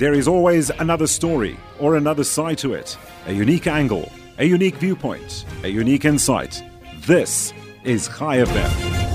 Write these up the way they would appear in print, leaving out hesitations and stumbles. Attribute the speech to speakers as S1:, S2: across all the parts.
S1: There is always another story or another side to it, a unique angle, a unique viewpoint, a unique insight. This is Chai FM.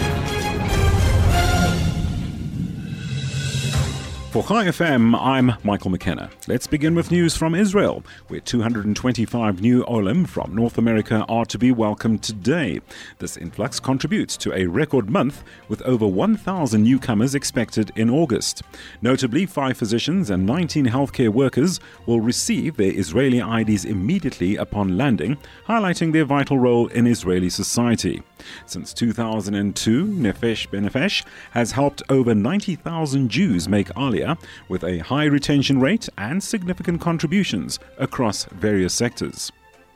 S1: For Chai FM, I'm Michael McKenna. Let's begin with news from Israel, where 225 new Olim from North America are to be welcomed today. This influx contributes to a record month, with over 1,000 newcomers expected in August. Notably, 5 physicians and 19 healthcare workers will receive their Israeli IDs immediately upon landing, highlighting their vital role in Israeli society. Since 2002, Nefesh Benefesh has helped over 90,000 Jews make Aliyah, with a high retention rate and significant contributions across various sectors.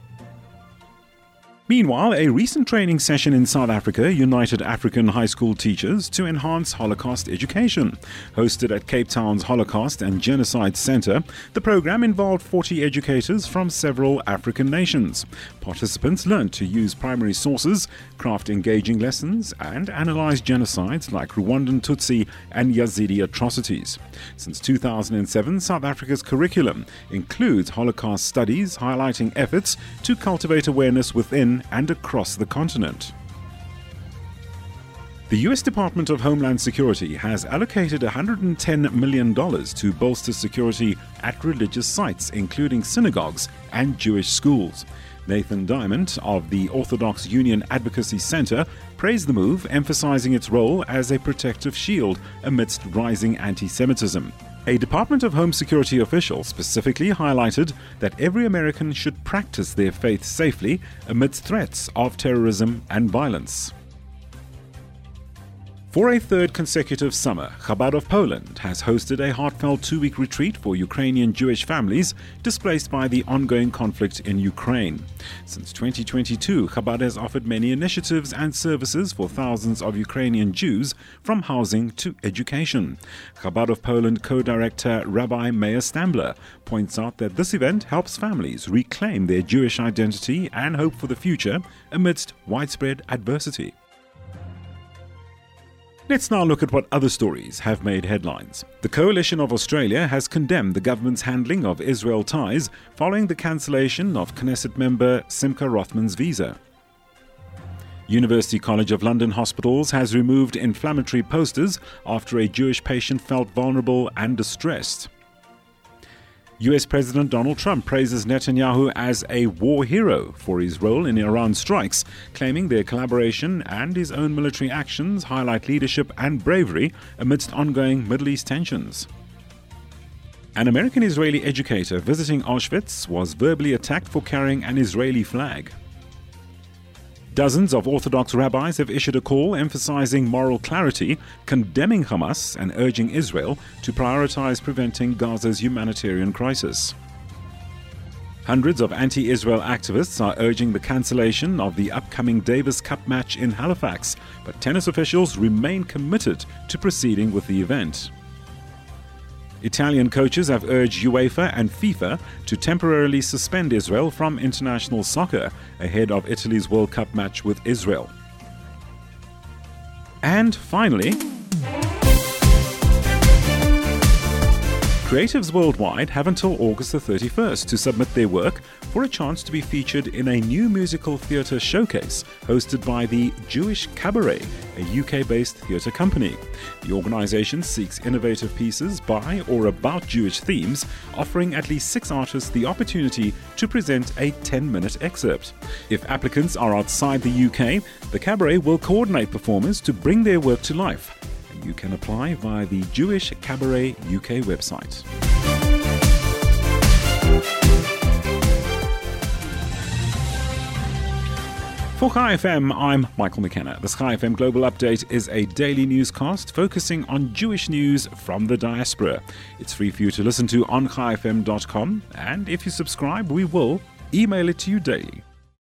S1: Meanwhile, a recent training session in South Africa united African high school teachers to enhance Holocaust education. Hosted at Cape Town's Holocaust and Genocide Center, the program involved 40 educators from several African nations. Participants learned to use primary sources, craft engaging lessons, and analyze genocides like Rwandan Tutsi and Yazidi atrocities. Since 2007, South Africa's curriculum includes Holocaust studies, highlighting efforts to cultivate awareness within and across the continent. The U.S. Department of Homeland Security has allocated $110 million to bolster security at religious sites, including synagogues and Jewish schools. Nathan Diamond of the Orthodox Union Advocacy Center praised the move, emphasizing its role as a protective shield amidst rising anti-Semitism. A Department of Home Security official specifically highlighted that every American should practice their faith safely amidst threats of terrorism and violence. For a third consecutive summer, Chabad of Poland has hosted a heartfelt 2-week retreat for Ukrainian Jewish families displaced by the ongoing conflict in Ukraine. Since 2022, Chabad has offered many initiatives and services for thousands of Ukrainian Jews, from housing to education. Chabad of Poland co-director Rabbi Meir Stambler points out that this event helps families reclaim their Jewish identity and hope for the future amidst widespread adversity. Let's now look at what other stories have made headlines. The Coalition of Australia has condemned the government's handling of Israel ties following the cancellation of Knesset member Simcha Rothman's visa. University College of London Hospitals has removed inflammatory posters after a Jewish patient felt vulnerable and distressed. US President Donald Trump praises Netanyahu as a war hero for his role in Iran strikes, claiming their collaboration and his own military actions highlight leadership and bravery amidst ongoing Middle East tensions. An American-Israeli educator visiting Auschwitz was verbally attacked for carrying an Israeli flag. Dozens of Orthodox rabbis have issued a call emphasizing moral clarity, condemning Hamas and urging Israel to prioritize preventing Gaza's humanitarian crisis. Hundreds of anti-Israel activists are urging the cancellation of the upcoming Davis Cup match in Halifax, but tennis officials remain committed to proceeding with the event. Italian coaches have urged UEFA and FIFA to temporarily suspend Israel from international soccer ahead of Italy's World Cup match with Israel. And finally, creatives worldwide have until August the 31st to submit their work for a chance to be featured in a new musical theatre showcase hosted by the Jewish Cabaret, a UK-based theatre company. The organisation seeks innovative pieces by or about Jewish themes, offering at least 6 artists the opportunity to present a 10-minute excerpt. If applicants are outside the UK, the Cabaret will coordinate performers to bring their work to life. You can apply via the Jewish Cabaret UK website. For Chai FM, I'm Michael McKenna. This Chai FM Global Update is a daily newscast focusing on Jewish news from the diaspora. It's free for you to listen to on chaifm.com, and if you subscribe, we will email it to you daily.